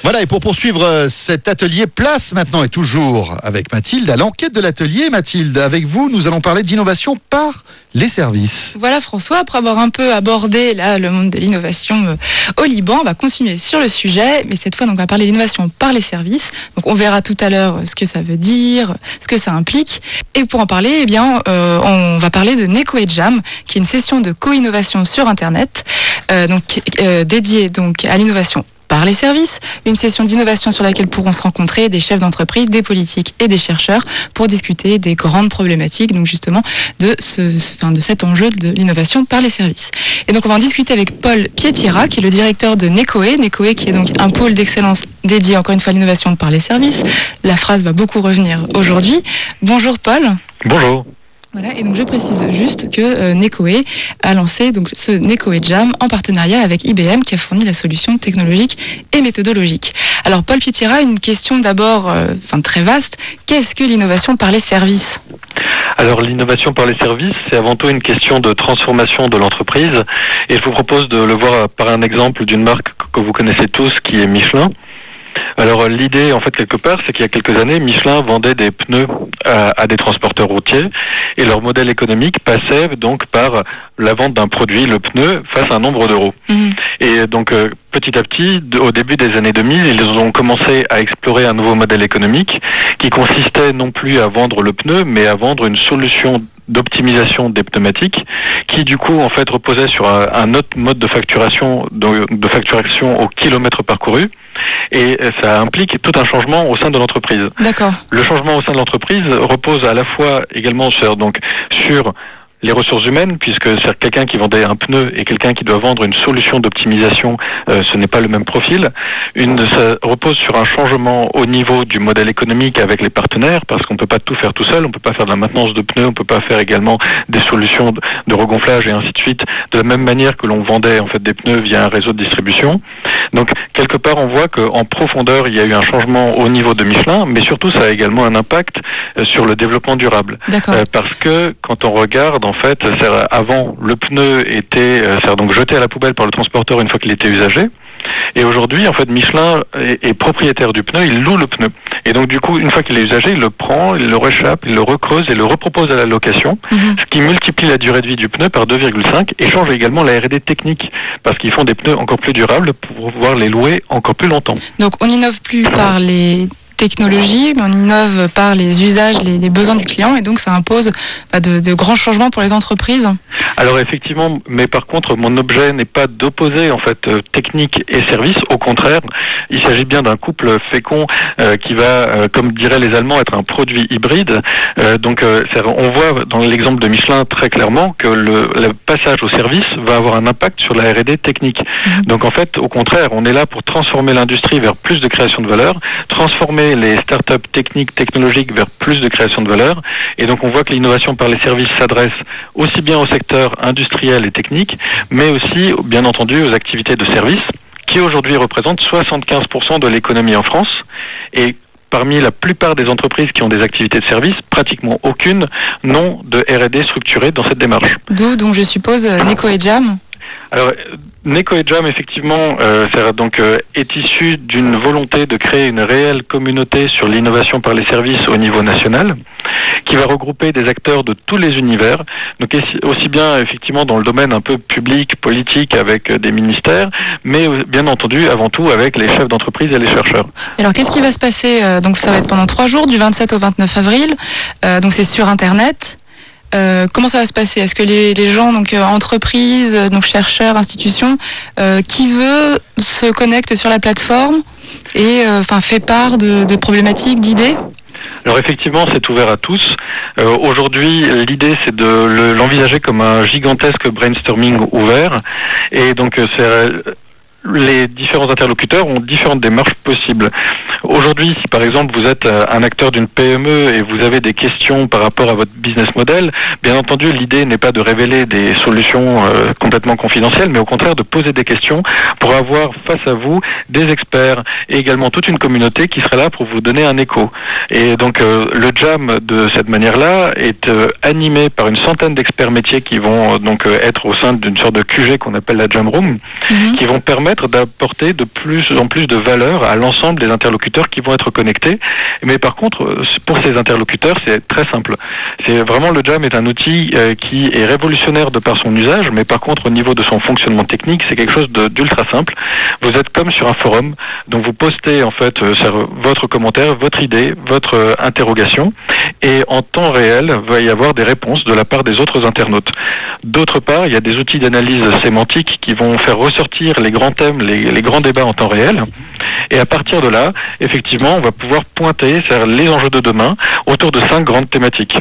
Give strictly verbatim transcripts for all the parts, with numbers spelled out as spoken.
Voilà, et pour poursuivre euh, cet atelier, place maintenant et toujours avec Mathilde à l'enquête de l'atelier. Mathilde, avec vous, nous allons parler d'innovation par les services. Voilà François, après avoir un peu abordé là, le monde de l'innovation euh, au Liban, on va continuer sur le sujet, mais cette fois donc, on va parler d'innovation par les services. Donc on verra tout à l'heure ce que ça veut dire, ce que ça implique. Et pour en parler, eh bien, euh, on va parler de Neko et Jam, qui est une session de co-innovation sur Internet, euh, donc, euh, dédiée donc, à l'innovation par les services, une session d'innovation sur laquelle pourront se rencontrer des chefs d'entreprise, des politiques et des chercheurs pour discuter des grandes problématiques, donc justement de, ce, ce, enfin, de cet enjeu de l'innovation par les services. Et donc on va en discuter avec Paul Pietira, qui est le directeur de Nekoe, Nekoe qui est donc un pôle d'excellence dédié encore une fois à l'innovation par les services. La phrase va beaucoup revenir aujourd'hui. Bonjour Paul. Bonjour. Voilà, et donc je précise juste que euh, Nekoe a lancé donc ce Neko et Jam en partenariat avec I B M qui a fourni la solution technologique et méthodologique. Alors Paul Pietira, une question d'abord euh, enfin très vaste, qu'est-ce que l'innovation par les services ? Alors l'innovation par les services, c'est avant tout une question de transformation de l'entreprise et je vous propose de le voir par un exemple d'une marque que vous connaissez tous qui est Michelin. Alors l'idée en fait quelque part c'est qu'il y a quelques années Michelin vendait des pneus à, à des transporteurs routiers et leur modèle économique passait donc par la vente d'un produit, le pneu, face à un nombre d'euros. Mmh. Et donc euh, petit à petit, de, au début des années deux mille, ils ont commencé à explorer un nouveau modèle économique qui consistait non plus à vendre le pneu mais à vendre une solution d'optimisation des pneumatiques qui du coup en fait reposait sur un, un autre mode de facturation de, de facturation au kilomètre parcouru et ça implique tout un changement au sein de l'entreprise. D'accord. Le changement au sein de l'entreprise repose à la fois également sur, donc, sur les ressources humaines, puisque c'est quelqu'un qui vendait un pneu et quelqu'un qui doit vendre une solution d'optimisation, euh, ce n'est pas le même profil. Une, ça repose sur un changement au niveau du modèle économique avec les partenaires, parce qu'on ne peut pas tout faire tout seul, on ne peut pas faire de la maintenance de pneus, on ne peut pas faire également des solutions de, de regonflage et ainsi de suite, de la même manière que l'on vendait en fait des pneus via un réseau de distribution. Donc quelque part on voit qu'en profondeur il y a eu un changement au niveau de Michelin, mais surtout ça a également un impact euh, sur le développement durable. Euh, parce que quand on regarde en fait, avant le pneu était euh, donc jeté à la poubelle par le transporteur une fois qu'il était usagé. Et aujourd'hui, en fait, Michelin est, est propriétaire du pneu, il loue le pneu. Et donc, du coup, une fois qu'il est usagé, il le prend, il le réchappe, il le recreuse et le repropose à la location, mmh. ce qui multiplie la durée de vie du pneu par deux virgule cinq et change également la R et D technique, parce qu'ils font des pneus encore plus durables pour pouvoir les louer encore plus longtemps. Donc, on n'innove plus par les technologie, mais on innove par les usages, les, les besoins du client, et donc ça impose bah, de, de grands changements pour les entreprises. Alors effectivement, mais par contre, mon objet n'est pas d'opposer en fait euh, technique et service. Au contraire, il s'agit bien d'un couple fécond euh, qui va, euh, comme diraient les Allemands, être un produit hybride. Euh, donc, euh, on voit dans l'exemple de Michelin très clairement que le, le passage au service va avoir un impact sur la R et D technique. Mmh. Donc en fait, au contraire, on est là pour transformer l'industrie vers plus de création de valeur, transformer les startups techniques, technologiques vers plus de création de valeur. Et donc on voit que l'innovation par les services s'adresse aussi bien au secteur industriel et technique, mais aussi, bien entendu, aux activités de service, qui aujourd'hui représentent soixante-quinze pour cent de l'économie en France. Et parmi la plupart des entreprises qui ont des activités de service, pratiquement aucune n'ont de R et D structurée dans cette démarche. D'où, donc je suppose, Neko et Jam. Alors, Neko et Jam, effectivement, euh, c'est, donc, euh, est issu d'une volonté de créer une réelle communauté sur l'innovation par les services au niveau national, qui va regrouper des acteurs de tous les univers, donc aussi bien effectivement dans le domaine un peu public, politique, avec euh, des ministères, mais bien entendu, avant tout, avec les chefs d'entreprise et les chercheurs. Alors, qu'est-ce qui va se passer ? euh, Donc, ça va être pendant trois jours, du vingt-sept au vingt-neuf avril, euh, donc c'est sur Internet. Euh, comment ça va se passer ? Est-ce que les, les gens, donc euh, entreprises, donc chercheurs, institutions, euh, qui veut se connecte sur la plateforme et enfin euh, fait part de, de problématiques, d'idées ? Alors effectivement, c'est ouvert à tous. Euh, aujourd'hui, l'idée, c'est de le, l'envisager comme un gigantesque brainstorming ouvert. Et donc, c'est... les différents interlocuteurs ont différentes démarches possibles. Aujourd'hui, si par exemple vous êtes un acteur d'une P M E et vous avez des questions par rapport à votre business model, bien entendu, l'idée n'est pas de révéler des solutions euh, complètement confidentielles, mais au contraire de poser des questions pour avoir face à vous des experts et également toute une communauté qui serait là pour vous donner un écho. Et donc euh, le Jam de cette manière-là est euh, animé par une centaine d'experts métiers qui vont euh, donc euh, être au sein d'une sorte de Q G qu'on appelle la Jam Room, mmh. qui vont permettre permettre d'apporter de plus en plus de valeur à l'ensemble des interlocuteurs qui vont être connectés. Mais par contre, pour ces interlocuteurs, c'est très simple. C'est vraiment, le Jam est un outil euh, qui est révolutionnaire de par son usage, mais par contre, au niveau de son fonctionnement technique, c'est quelque chose de, d'ultra simple. Vous êtes comme sur un forum, donc vous postez en fait euh, sur votre commentaire, votre idée, votre euh, interrogation, et en temps réel, il va y avoir des réponses de la part des autres internautes. D'autre part, il y a des outils d'analyse sémantique qui vont faire ressortir les grands thèmes, les, les grands débats en temps réel. Et à partir de là, effectivement, on va pouvoir pointer vers les enjeux de demain autour de cinq grandes thématiques.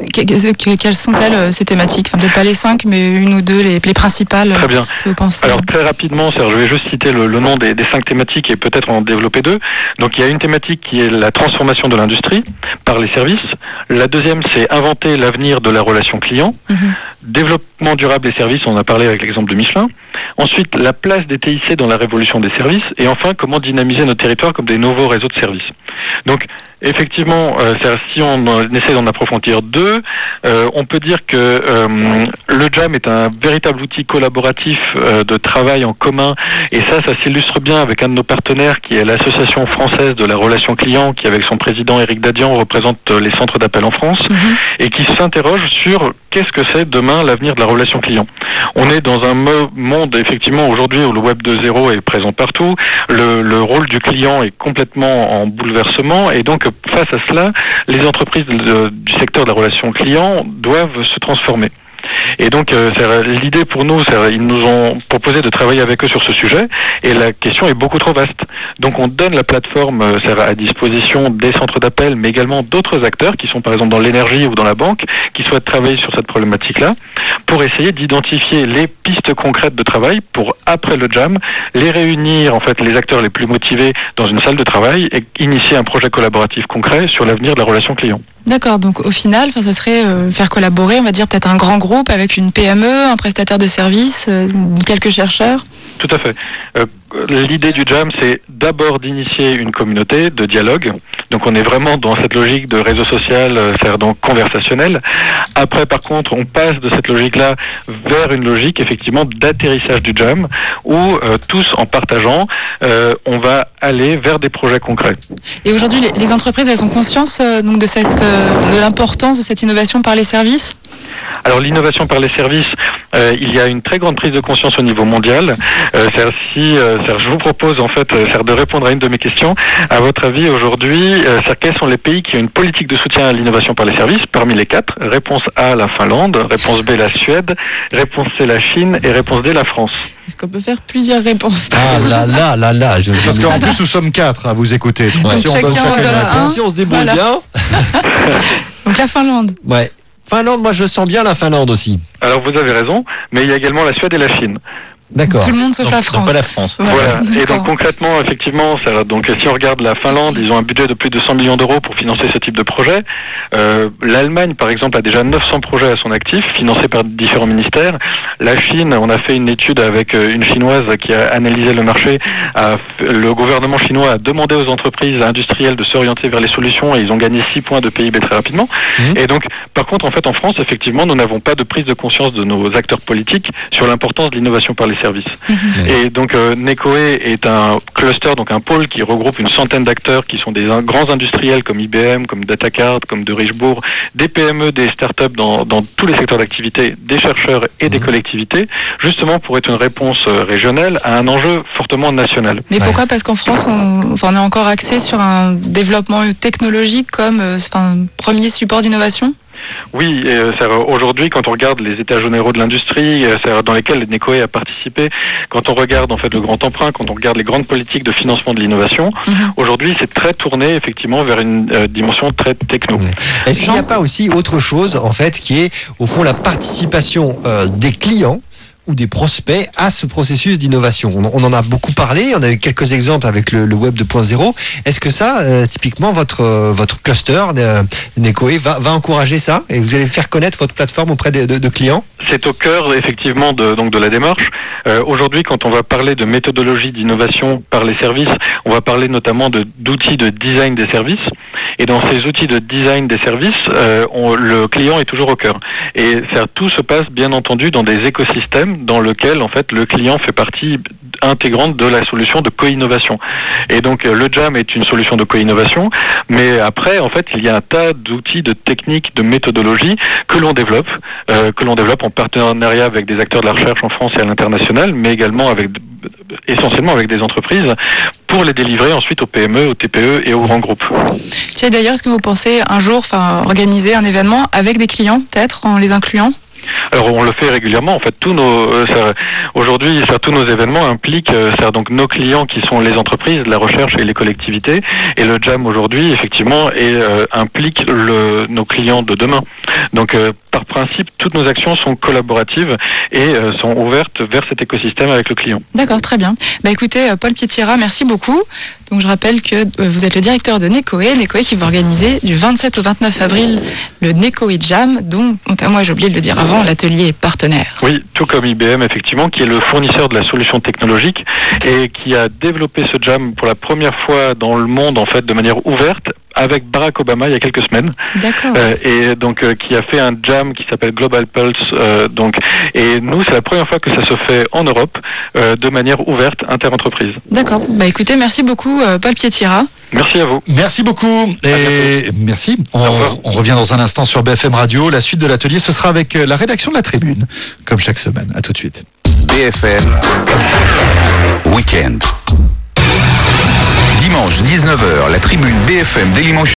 Que, quelles sont-elles, ces thématiques? Enfin, peut-être pas les cinq, mais une ou deux, les, les principales. Très bien. Que vous pensez? Alors très rapidement, Serge, je vais juste citer le, le nom des, des cinq thématiques et peut-être en développer deux. Donc il y a une thématique qui est la transformation de l'industrie par les services. La deuxième, c'est inventer l'avenir de la relation client. Mm-hmm. Développement durable des services, on a parlé avec l'exemple de Michelin. Ensuite, la place des T I C dans la révolution des services. Et enfin, comment dynamiser nos territoires comme des nouveaux réseaux de services. Donc, effectivement, euh, si on, on essaie d'en approfondir deux, euh, on peut dire que euh, le Jam est un véritable outil collaboratif euh, de travail en commun, et ça, ça s'illustre bien avec un de nos partenaires qui est l'Association française de la relation client, qui avec son président Éric Dadian représente euh, les centres d'appel en France, mm-hmm. et qui s'interroge sur qu'est-ce que c'est demain l'avenir de la relation client. On est dans un mo- monde effectivement aujourd'hui où le web deux point zéro est présent partout, le, le rôle du client est complètement en bouleversement, et donc face à cela, les entreprises de, du secteur de la relation client doivent se transformer. Et donc, euh, c'est, l'idée pour nous, c'est, ils nous ont proposé de travailler avec eux sur ce sujet, et la question est beaucoup trop vaste. Donc, on donne la plateforme euh, c'est, à disposition des centres d'appel, mais également d'autres acteurs qui sont par exemple dans l'énergie ou dans la banque, qui souhaitent travailler sur cette problématique-là, pour essayer d'identifier les pistes concrètes de travail pour, après le Jam, les réunir, en fait, les acteurs les plus motivés dans une salle de travail et initier un projet collaboratif concret sur l'avenir de la relation client. D'accord, donc au final, ça serait euh, faire collaborer, on va dire peut-être un grand groupe avec une P M E, un prestataire de services, euh, quelques chercheurs. Tout à fait. Euh, l'idée du Jam, c'est d'abord d'initier une communauté de dialogue. Donc on est vraiment dans cette logique de réseau social, euh, c'est-à-dire donc conversationnel. Après, par contre, on passe de cette logique-là vers une logique effectivement d'atterrissage du Jam, où euh, tous en partageant, euh, on va aller vers des projets concrets. Et aujourd'hui, les, les entreprises, elles ont conscience euh, donc de cette euh, de l'importance de cette innovation par les services? Alors l'innovation par les services, euh, il y a une très grande prise de conscience au niveau mondial. Euh, c'est-à-dire, si, euh, c'est-à-dire, je vous propose en fait euh, de répondre à une de mes questions. À votre avis aujourd'hui, euh, quels sont les pays qui ont une politique de soutien à l'innovation par les services? Parmi les quatre, réponse A, la Finlande, réponse B, la Suède, réponse C, la Chine et réponse D, la France. Est-ce qu'on peut faire plusieurs réponses? Ah là là là là je... Parce qu'en plus nous sommes quatre à vous écouter. Ouais. Si, on donne un, si on se débrouille voilà. bien. Donc la Finlande. Ouais. Finlande, moi je sens bien la Finlande aussi. Alors vous avez raison, mais il y a également la Suède et la Chine. D'accord. Tout le monde sauf donc, la France. Donc pas la France. Voilà. voilà. Et donc concrètement, effectivement, ça, donc si on regarde la Finlande, ils ont un budget de plus de cent millions d'euros pour financer ce type de projet. Euh, L'Allemagne, par exemple, a déjà neuf cents projets à son actif, financés par différents ministères. La Chine, on a fait une étude avec une Chinoise qui a analysé le marché. A, le gouvernement chinois a demandé aux entreprises industrielles de s'orienter vers les solutions et ils ont gagné six points de P I B très rapidement. Mmh. Et donc, par contre, en fait, en France, effectivement, nous n'avons pas de prise de conscience de nos acteurs politiques sur l'importance de l'innovation par les services. Mmh. Et donc euh, Necoe est un cluster, donc un pôle qui regroupe une centaine d'acteurs qui sont des un, grands industriels comme I B M, comme Datacard, comme De Richbourg, des P M E, des startups dans, dans tous les secteurs d'activité, des chercheurs et mmh. des collectivités, justement pour être une réponse euh, régionale à un enjeu fortement national. Mais pourquoi? Ouais. Parce qu'en France, on, enfin, on est encore axé sur un développement technologique comme euh, enfin, premier support d'innovation? Oui, euh, aujourd'hui, quand on regarde les états généraux de l'industrie, euh, dans lesquels Necoe a participé, quand on regarde en fait le grand emprunt, quand on regarde les grandes politiques de financement de l'innovation, mmh. aujourd'hui, c'est très tourné effectivement vers une euh, dimension très techno. Mmh. Est-ce qu'il n'y a pas aussi autre chose en fait qui est au fond la participation euh, des clients ou des prospects à ce processus d'innovation? On, on en a beaucoup parlé, on a eu quelques exemples avec le, le web deux point zéro. Est-ce que ça, euh, typiquement, votre, euh, votre cluster euh, Necoe va, va encourager ça et vous allez faire connaître votre plateforme auprès de, de, de clients? C'est au cœur effectivement de, donc de la démarche. Euh, aujourd'hui, quand on va parler de méthodologie d'innovation par les services, on va parler notamment de, d'outils de design des services. Et dans ces outils de design des services, euh, on, le client est toujours au cœur. Et ça, tout se passe bien entendu dans des écosystèmes écosystème dans lequel en fait le client fait partie intégrante de la solution de co-innovation. Et donc le Jam est une solution de co-innovation, mais après en fait il y a un tas d'outils, de techniques, de méthodologies que l'on développe, euh, que l'on développe en partenariat avec des acteurs de la recherche en France et à l'international, mais également avec essentiellement avec des entreprises pour les délivrer ensuite aux P M E, aux T P E et aux grands groupes. Tiens, d'ailleurs, est-ce que vous pensez un jour, enfin, organiser un événement avec des clients, peut-être, en les incluant ? Alors on le fait régulièrement. En fait, tous nos euh, ça, aujourd'hui, ça, tous nos événements impliquent euh, ça, donc nos clients qui sont les entreprises, la recherche et les collectivités. Et le Jam aujourd'hui, effectivement, est, euh, implique le, nos clients de demain. Donc euh, par principe, toutes nos actions sont collaboratives et euh, sont ouvertes vers cet écosystème avec le client. D'accord, très bien. Bah écoutez, Paul Pietira, merci beaucoup. Donc je rappelle que euh, vous êtes le directeur de Necoe, Necoe qui va organiser du vingt-sept au vingt-neuf avril le Necoe Jam, dont, moi j'ai oublié de le dire avant, l'atelier est partenaire. Oui, tout comme I B M effectivement, qui est le fournisseur de la solution technologique et qui a développé ce Jam pour la première fois dans le monde en fait de manière ouverte avec Barack Obama il y a quelques semaines. D'accord. Euh, et donc euh, qui a fait un jam qui s'appelle Global Pulse. Euh, donc et nous c'est la première fois que ça se fait en Europe euh, de manière ouverte inter-entreprise. D'accord. Bah écoutez, merci beaucoup euh, Paul Pietira. Merci à vous. Merci beaucoup et merci. On, on revient dans un instant sur B F M Radio. La suite de l'atelier, ce sera avec la rédaction de la Tribune, comme chaque semaine. À tout de suite. B F M Week-end. Dimanche dix-neuf heures, la Tribune B F M Dailymotion